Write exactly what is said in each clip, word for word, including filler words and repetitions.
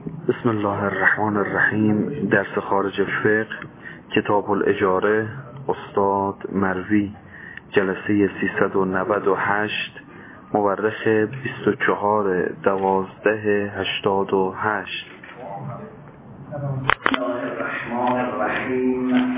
بسم الله الرحمن الرحیم. درس خارج فقه، کتاب الاجاره، استاد مروی، جلسه سیصد و نود و هشت، مورخ بیست و چهار دوازده هشتاد و هشت. بسم الله الرحمن الرحیم.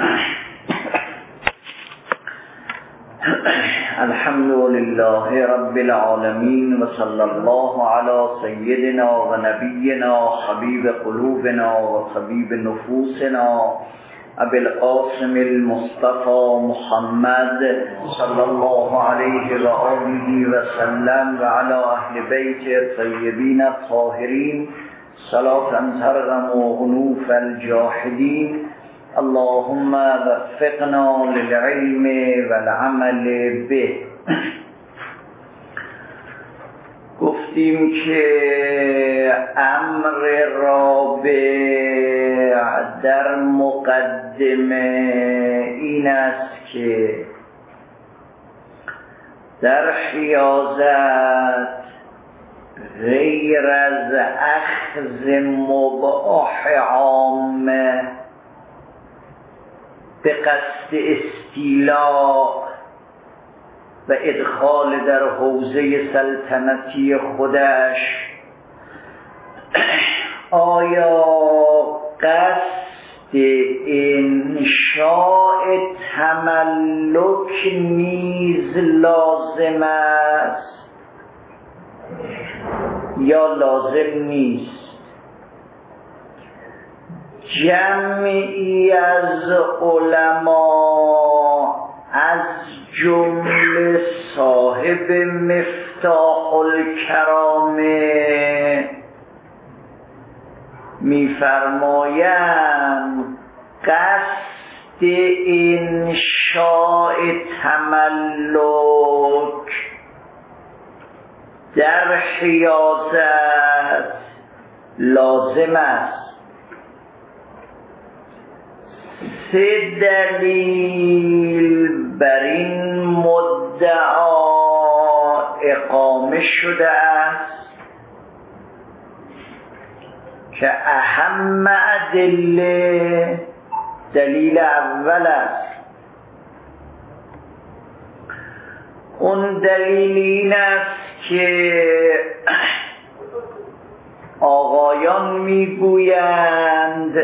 الحمد لله رب العالمین و صلی الله علی سیدنا و نبینا حبیب قلوبنا و طبیب نفوسنا ابی القاسم المصطفى محمد صلی الله علیه و آله و سلم و علی اهل بیت الطیبین الطاهرین صلاة ترغم انوف الجاحدین. اللهم وفقنا للعلم والعمل به. گفتیم که امر رابع در مقدمه این است که در حیازت غیر از اخذ مباح عامه به قصد استیلاء و ادخال در حوزه سلطنتی خودش، آیا قصد انشاء تملک نیز لازم است یا لازم نیست؟ جمعی از علما از جمله صاحب مفتاح الکرامه می‌فرمایند قصد انشاء تملک در حیازت لازم است. سه دلیل بر این مدعا اقامه شده است که اهم ادله دلیل اول است. اون دلیل این است که آقایان میگویند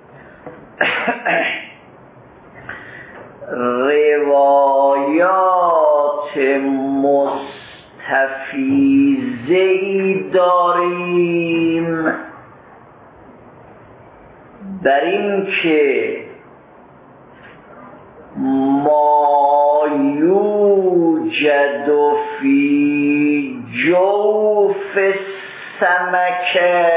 روایات مستفیضه‌ای داریم بر این که ما یوجد فی جوف السمکه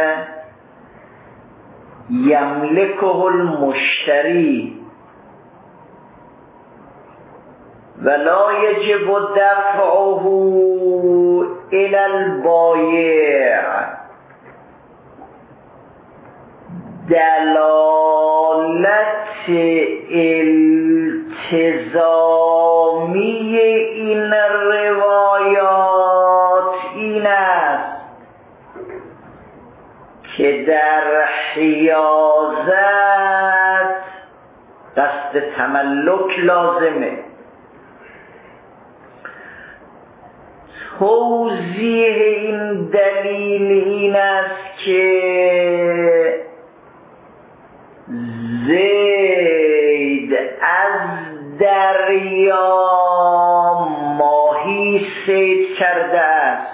یملکه المشتری ولا یجب دفعه الی البایع. دلالت التزامی این روایات این است که در حیازت قصد تملک لازمه. توضیح این دلیل این است که زید از دریا ماهی صید کرده است،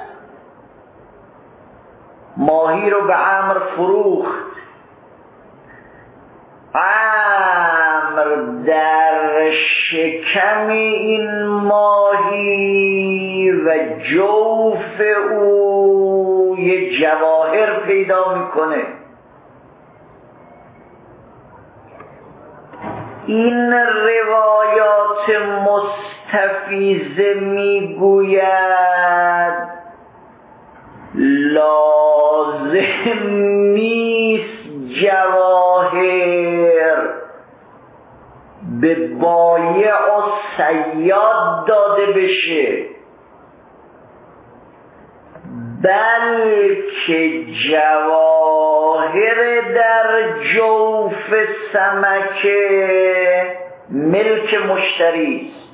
ماهی رو به عمرو فروخت. عمرو در شکم این ماهی و جوف او یه جواهر پیدا میکنه. این روایات مستفیضه میگوید لازم نیست جواهر به بایع و صیاد داده بشه، بلکه جواهر جواهر در جوف سمک ملک مشتری است.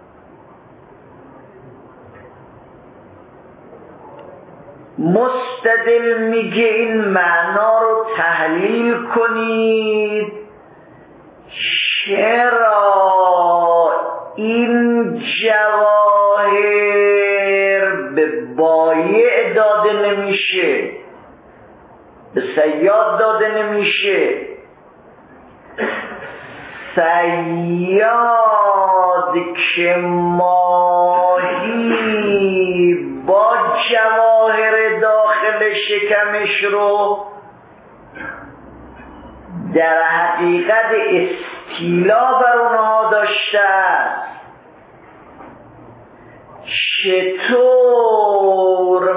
مستدل میگه این معنا رو تحلیل کنید. چرا این جواهر به بایع داده نمیشه، به صیاد داده نمیشه؟ صیاد که ماهی با جواهر داخل شکمش رو در حقیقت استیلا بر اونها داشته است، چطور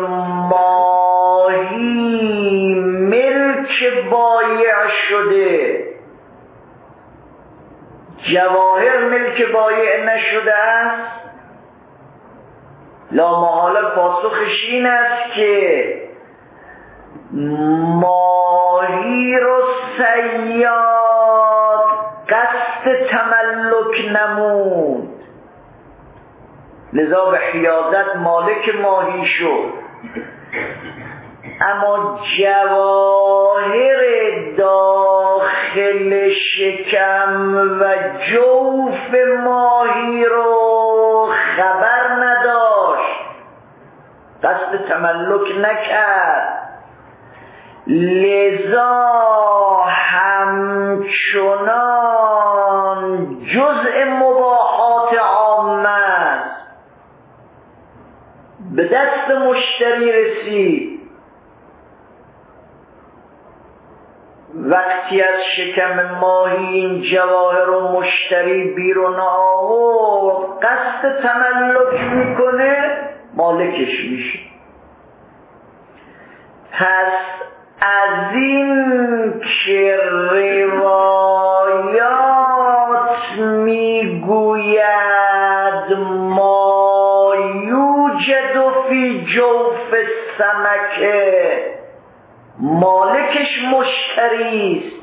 ماهی ملک بایع شده، جواهر ملک بایع نشده است؟ لا محاله پاسخش این است که ماهی رو صیاد قصد تملک نمود، لذا به حیازت مالک ماهی شد. اما جواهر داخل شکم و جوف ماهی رو خبر نداشت، قصد تملک نکرد، لذا همچنان جزء مباحات عامه است، به دست مشتری رسید. وقتی از شکم ماهی این جواهر رو مشتری بیرون آورد، قصد تملک میکنه، مالکش میشه. پس از این که روایات میگوید ما یوجد فی جوف سمکه، مالکش مشتری است،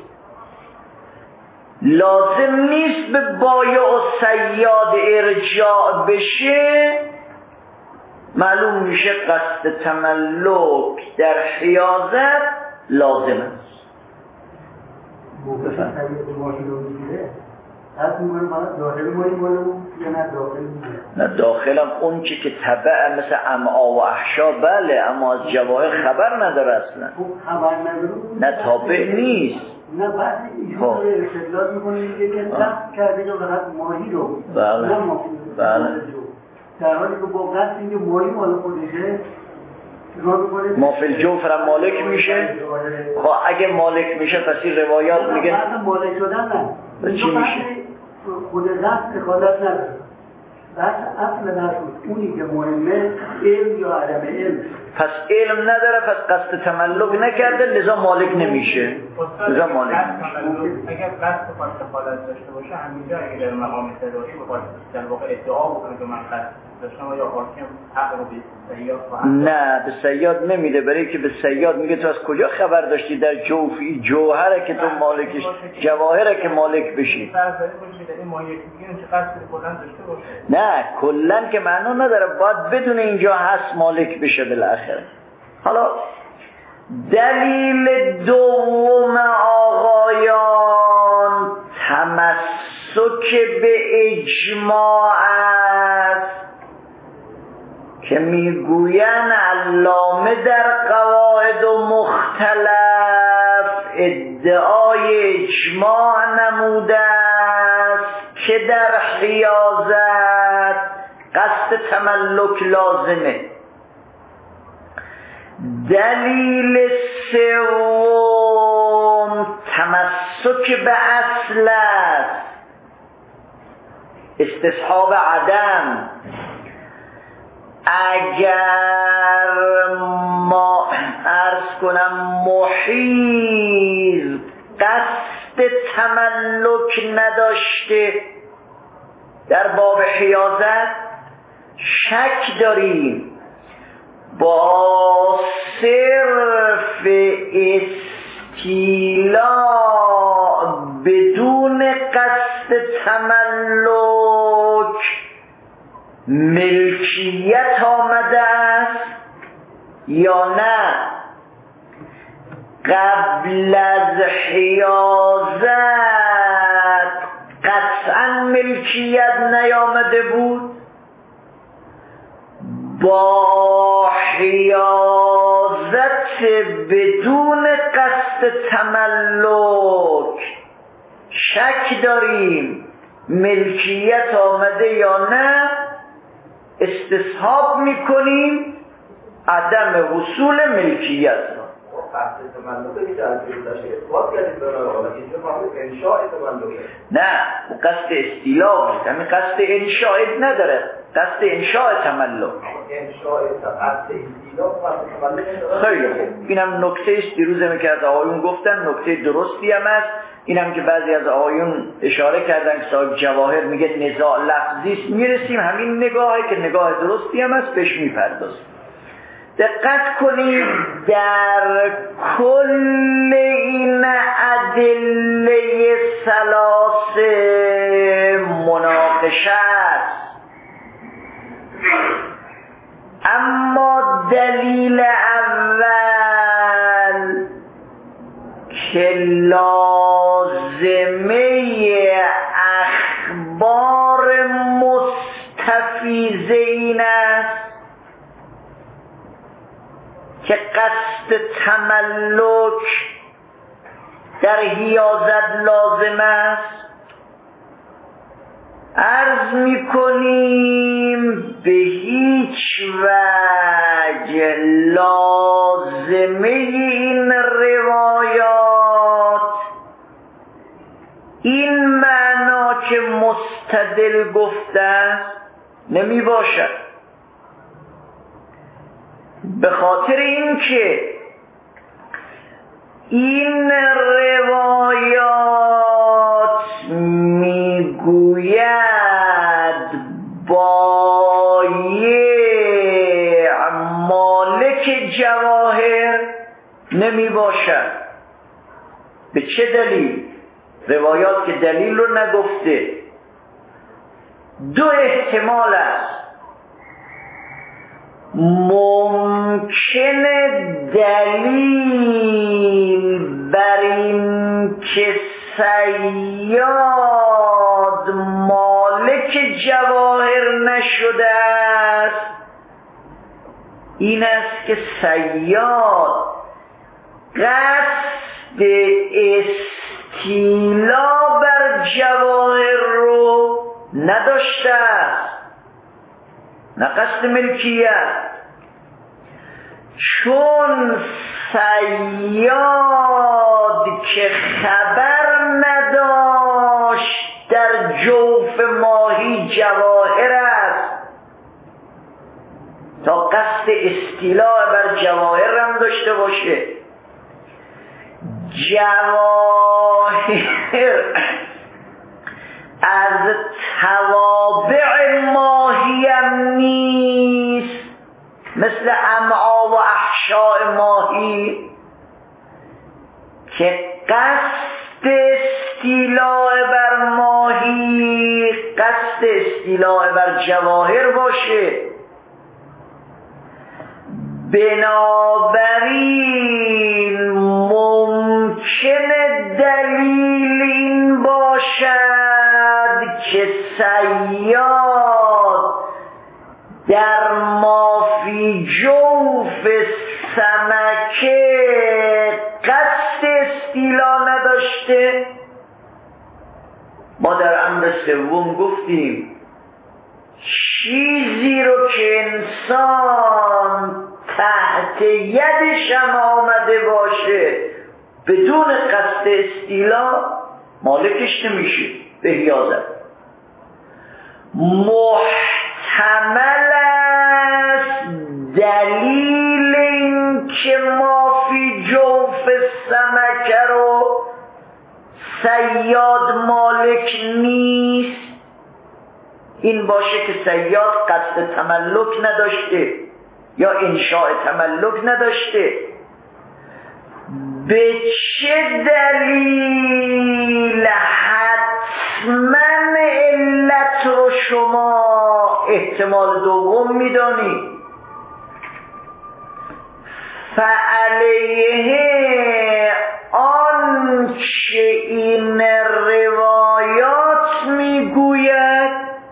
لازم نیست به بایع و صیاد ارجاع بشه. معلوم میشه قصد تملک در حیازت لازم است. نه داخلم اون چی که تبع مثل امعا و احشا بله، اما از جواهر خبر نداره اصلا، نه تابع نیست. نه بعد اینجوری استدلال میکنه که نقد کرده که فقط ماهی رو بله بله در حالی که با قصد اینکه ماهی مال خودشه مافل جوف را مالک میشه. خب اگه مالک میشه پس این روایات میگه بعد مالک شدن نه چی میشه؟ خود قصد اخادت نداره، بس اصل درست اونی که مهمه علم یا عدم علم. پس علم نداره، پس قصد تملک نکرده، لذا مالک نمیشه، لذا مالک نمیشه. اگر قصد خالص داشته باشه همینجا اگه در مقام استدلالی بخواد در واقع ادعا بکنه که من قصد داشتم یا حاکم حق رو به صیاد خواهد؟ نه به صیاد نمیده، برای که به صیاد میگه تو از کجا خبر داشتی در جوفی جوهره که تو مالکش، جواهره که مالک بشی. نه کلن که معنا نداره، باید بدون اینجا هست مالک بشه بالاخره. حالا دلیل دوم آقایان تمسک به اجماع است که میگوین علامه در قواعد و مختلف ادعای اجماع نموده است که در حیازت قصد تملک لازمه. دلیل سوم تمسک به اصل است، استصحاب عدم. اگر ما عرض کنم محیط قصد تملک نداشته در باب حیازت، شک داریم با صرف استیلا بدون قصد تملک ملکیت آمده است یا نه قبل از حیازت قطعا ملکیت نیامده بود، با حیازت بدون قصد تملک شک داریم ملکیت آمده یا نه، استصحاب میکنیم عدم حصول ملکیت را. قصد تملک که در داشته اثبات کردید برای حالا اینجا فقط انشاء تملک نه، قصد استیلا بود، همین قصد انشاء نداره، قصد انشاء تملک. انشاء قصد استیلا قصد تملک خیلی خوب، اینم نکته است دیروزه که از آقایون گفتن، نکته درستی هم است. اینم که بعضی از آقایون اشاره کردن که صاحب جواهر میگه نزاع لفظی است، میرسیم همین نگاهی که نگاه درستی هم است بهش میپردازیم. دقت کنید در کل این ادله ثلاثه مناقشه است، اما دلیل اول که لازمه اخبار مستفیضه این است که قصد تملک در حیازت لازم است. عرض میکنیم به هیچ وجه لازمه این روایات این معنا که مستدل گفته است نمی باشد، به خاطر اینکه این روایات میگوید بایع مالک جواهر نمی باشد. به چه دلیل؟ روایات که دلیل رو نگفته. دو احتمال است. ممکن دلیل بر این که صیاد مالک جواهر نشده است این است که صیاد قصد استیلا بر جواهر رو نداشته است، نه قصد ملکیت. چون صیاد که خبر نداشت در جوف ماهی جواهر است تا قصد استیلاء بر جواهر هم داشته باشه. جواهر از توابع ماهی هم نیست، مثل امعا و احشاء ماهی که قصد استیلاء بر ماهی قصد استیلاء بر جواهر باشه. بنابراین ممکن دلیل این باشد که صیاد در مافی جوف سمکه قصد استیلا نداشته. ما در امر سوم گفتیم چیزی رو که انسان تحت یدش هم آمده باشه بدون قصد استیلا مالکش نمیشه به حیازت. محتمل است دلیل این که ما فی جوف سمکه رو صیاد مالک نیست این باشه که صیاد قصد تملک نداشته یا انشاء تملک نداشته. به چه دلیل حتما علت رو شما احتمال دوم میدانی؟ فعلیه آنچه این روایات میگوید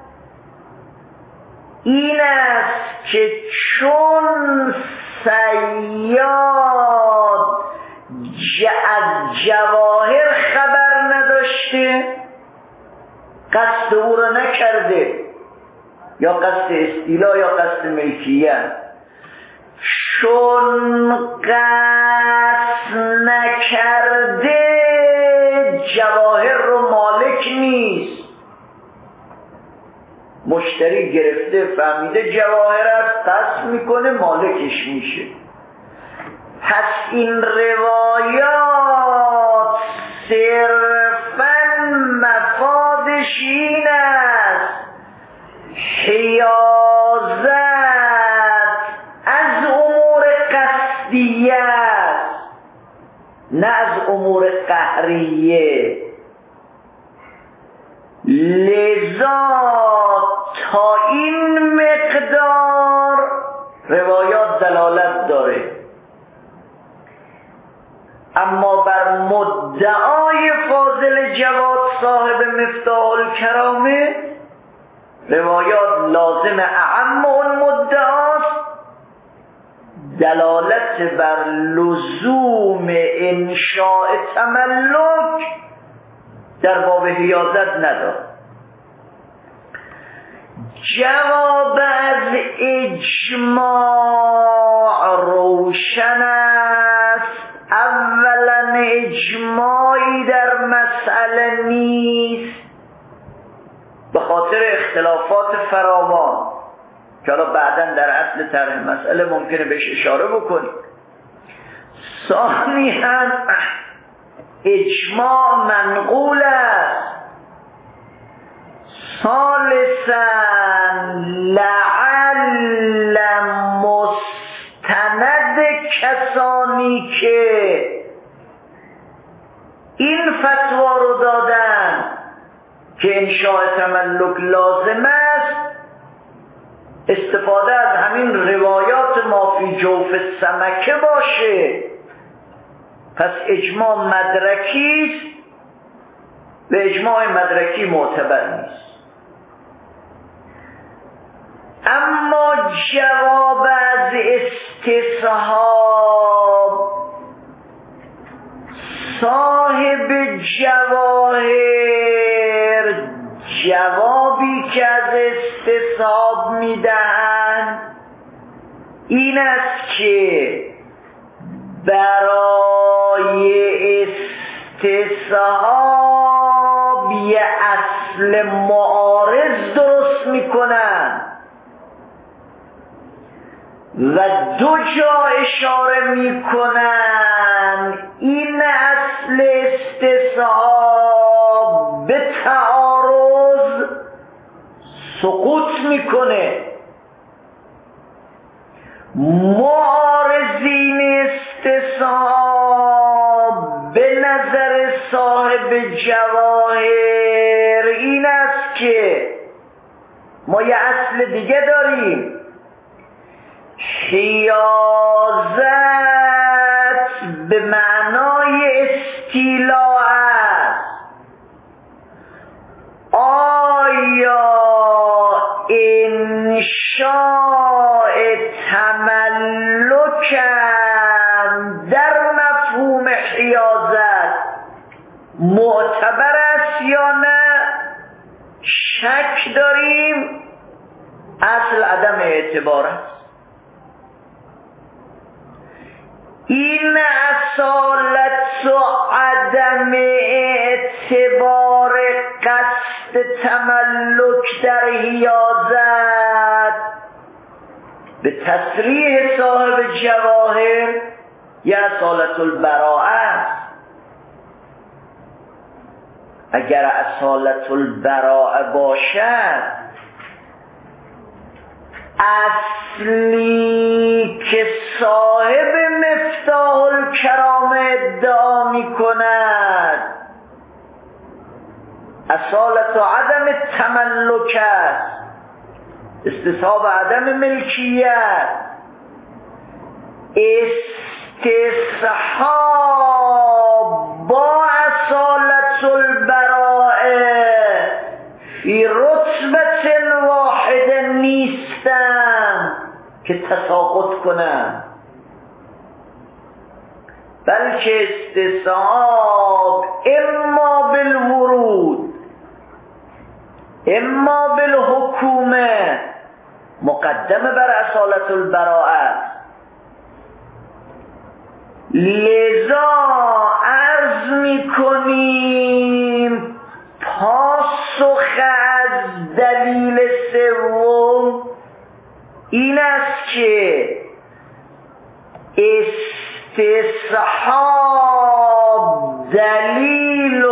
این است که چون صیاد از جواهر خبر نداشته، قصد او را نکرده، یا قصد استیلا یا قصد ملکیت، چون قصد نکرده جواهر رو مالک نیست، مشتری گرفته فهمیده جواهر است، قصد میکنه مالکش میشه. پس این روایات صرفاً مفادش این است حیازت از امور قصدیه است، نه از امور قهریه. لذا تا این مقدار روایات دلالت داره، اما بر مدعای فاضل جواد صاحب مفتاح الکرامه روایات لازم اعم اون مدعاست، دلالت بر لزوم انشاء تملک در باب حیازت ندارد. جواب از اجماع روشن است. اولا اجماعی در مسئله نیست به خاطر اختلافات فراوان که حالا بعداً در اصل طرح مسئله ممکنه بهش اشاره بکنیم. ثانیاً اجماع منقول است. ثالثاً لعل مستند کسانی که این فتوا رو دادن که انشاء تملک لازم است، استفاده از همین روایات ما فی جوف سمکه باشه. پس اجماع مدرکی است و اجماع مدرکی معتبر نیست. اما جواب از استصحاب صاحب جواهر جوابی که از استصحاب میدهند این است که برای استصحاب یه اصل معارض درست میکنن و دو جا اشاره میکنن این اصل استصحاب به تعارض سقوط میکنه. معارضین استصحاب به نظر صاحب جواهر این است که ما یه اصل دیگه داریم، حیازت به معنای استیلا است. آیا انشاء تملکم در مفهوم حیازت معتبر است یا نه؟ شک داریم. اصل عدم اعتبار است. این اصالت و عدم اعتبار قصد تملک در حیازت به تصریح صاحب جواهر یا اصالت البراءه است. اگر اصالت البراءه باشد اصلی که صاحب مفتاح الکرامه ادعا می کند اصالت و عدم تملک است، استصحاب عدم ملکیت، استصحاب با اصالت البراءه فی رتبت واحد نیستن که تساقط کنن، بلکه استصحاب اما بالورود اما بالحکومه مقدمه بر اصالت البراءه. لذا عرض می کنیم پاسخ از دلیل سوم این است که استصحاب دلیل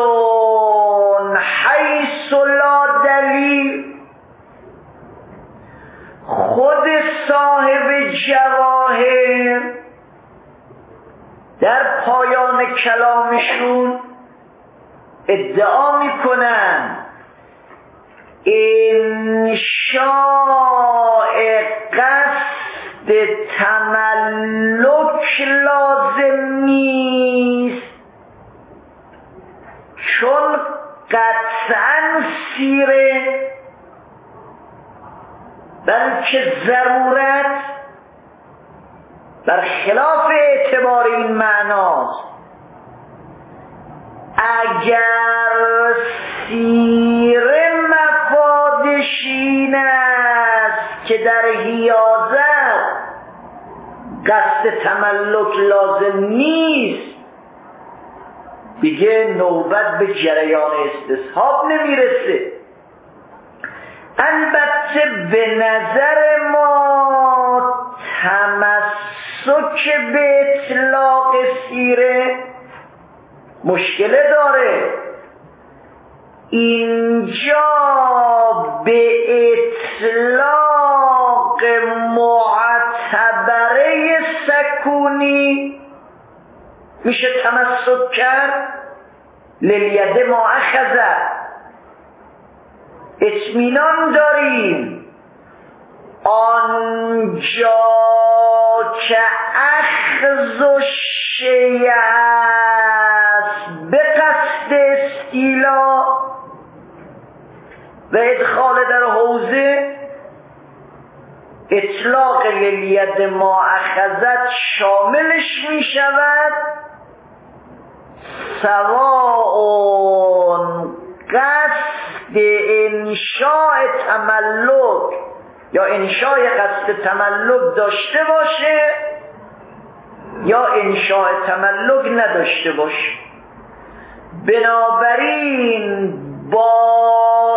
حیث لا دلیل. خود صاحب جواهر در پایان کلامشون ادعا میکنن انشاء قصد تملک لازم نیست، چون قطعا سیره، بلکه ضرورت بر خلاف اعتبار این معناست. اگر سیره مفادش این است که در حیازت قصد تملک لازم نیست، دیگه نوبت به جریان استصحاب نمیرسه. البته به نظر ما تمسک به اطلاق سیره مشکل داره. اینجا به اطلاق معتبره سکونی میشه تمسک کرد. للید ما اخذه، اطمینان داریم آنجا که اخذ و شیء است به قصد استیلا و ادخال در حوزه، اطلاق للید ما اخذت شاملش می شود، سواء قصد انشاء تملک یا انشاء قصد تملک داشته باشه یا انشاء تملک نداشته باشه. بنابراین با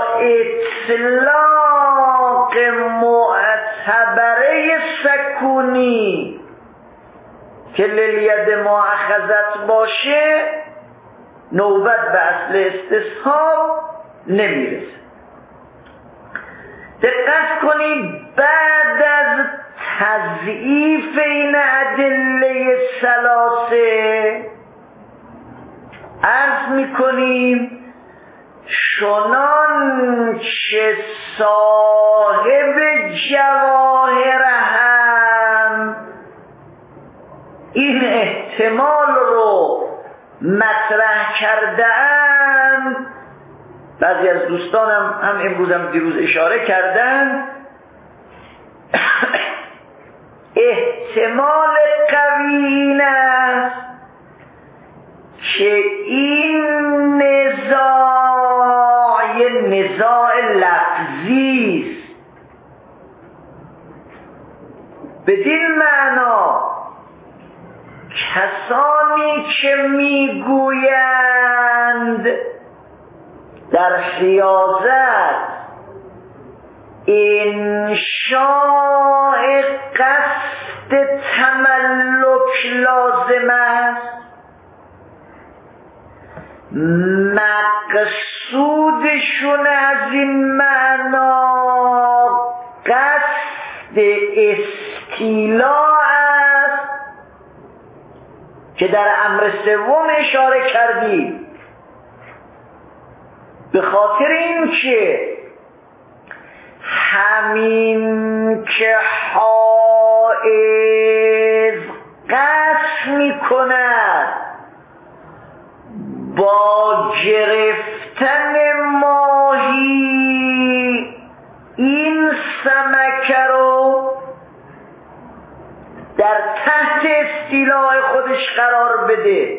اطلاق معتبره سکونی که للید ما اخذت باشه نوبت به اصل استصحاب نمیرسه. دقت کنید بعد از تضعیف این ادله ثلاثه عرض میکنیم چنان که صاحب جواهر هم این احتمال رو مطرح کردن، بعضی از دوستانم هم امروز هم دیروز اشاره کردن، احتمال قوی این است که این نزاع یه نزاع لفظی است. بدین معنا کسانی که میگویند در حیازت انشاء قصد تملک لازم است، مقصودشون از این معنا قصد استیلاء است که در امر سوم اشاره کردی، به خاطر این که همین که حائض قصد می کند با گرفتن ماهی این سمکه رو در تحت استیلاء خودش قرار بده،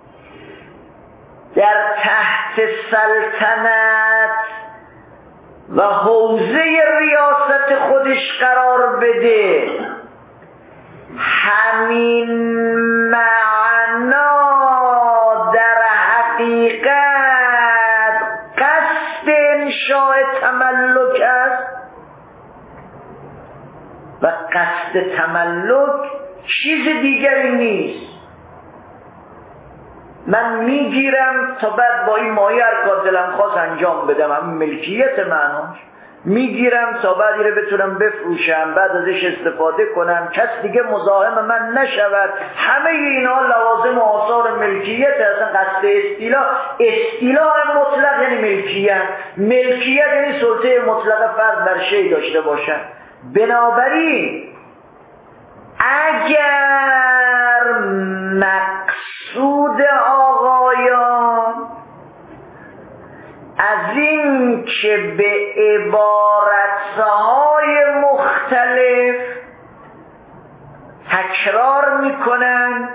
در تحت سلطنت و حوزه ریاست خودش قرار بده، همین معنا در حقیقت قصد انشاء تملک است و قصد تملک چیز دیگری نیست. من میگیرم تا بعد با این ماهی هر کار دلم خواست انجام بدم، همین ملکیت معناش، میگیرم تا بعد اینو بتونم بفروشم، بعد ازش استفاده کنم، کس دیگه مزاحم من نشود. همه اینا لوازم و آثار ملکیت اصلا قصد استیلاء. استیلاء مطلق یعنی ملکیت، ملکیت یعنی سلطه مطلق فرد بر شی داشته باشن. بنابراین اگر مقصود آقایان از این که به عبارتهای مختلف تکرار میکنن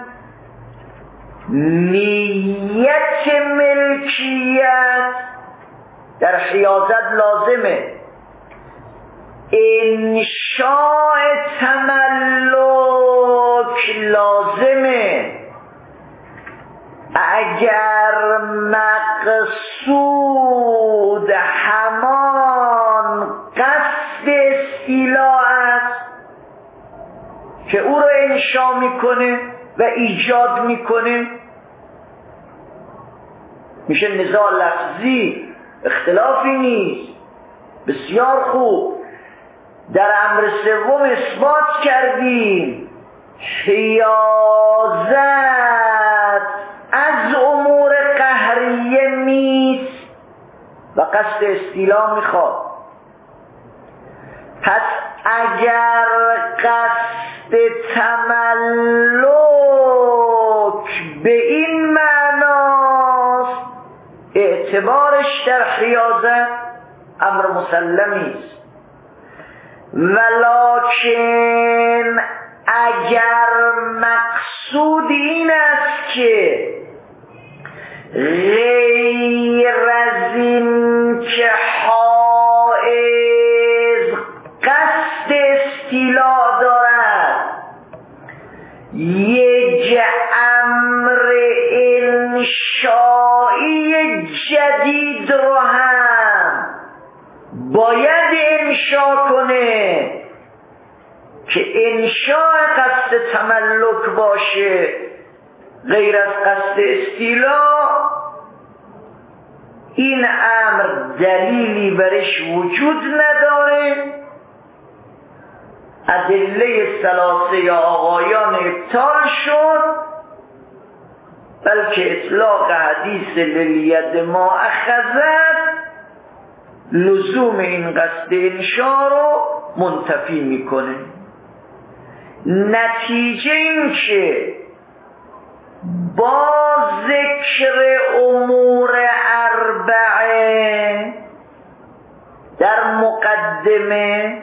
نیت ملکیت در حیازت لازمه، انشاء تملک لازمه، اگر مقصود همان قصد استیلاء است که او را انشاء میکنه و ایجاد میکنه، میشه نزاع لفظی، اختلافی نیست. بسیار خوب. در امر سوم اثبات کردیم حیازت از امور قهریه نیست و قصد استیلاء میخواد. پس اگر قصد تملک به این معناست، اعتبارش در حیازت امر مسلمی است. ولکن اگر مقصود این است که غیر از این که حائض قصد استیلاء دارد یک امر انشایی جدید رو هم باید انشا کنه که انشاء قصد تملک باشه غیر از قصد استیلاء، این امر دلیلی برش وجود نداره. ادله ثلاثه آقایان ابطال شد، بلکه اطلاق حدیث للید ما اخذت لزوم این قصد انشاء رو منتفی میکنه. نتیجه این که با ذکر امور اربعه در مقدمه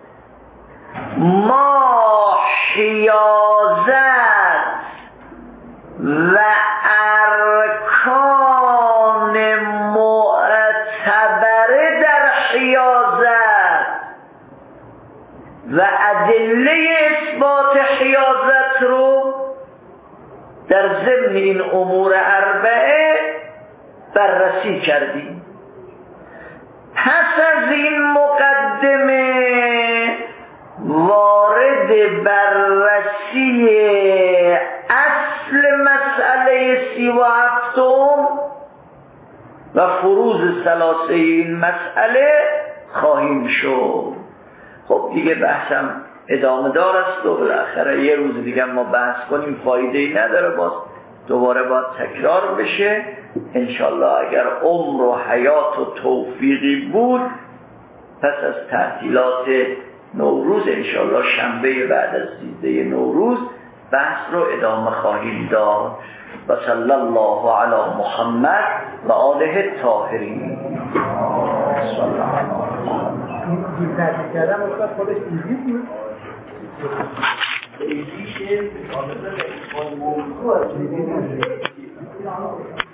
ما حیازت و ارکان معتبره در حیازت و ادله اثبات حیازت رو در ضمن این امور اربعه بررسی کردیم. پس از این مقدمه وارد بررسی اصل مسئله سی و هفتم و فروض ثلاثه این مسئله خواهیم شد. خب دیگه بحثم ادامه دار است و بالاخره یه روز دیگه ما بحث کنیم فایده‌ای نداره، باز دوباره باید تکرار بشه انشالله. اگر عمر و حیات و توفیقی بود پس از تعطیلات نوروز انشالله شنبه بعد از سیزده نوروز بحث رو ادامه خواهیم داد. و صلی الله علی محمد و آله الطاهرین. صلی الله علی محمد. این تحقیق کردن استاد خودش ایزی بود؟ ایزی که موضوع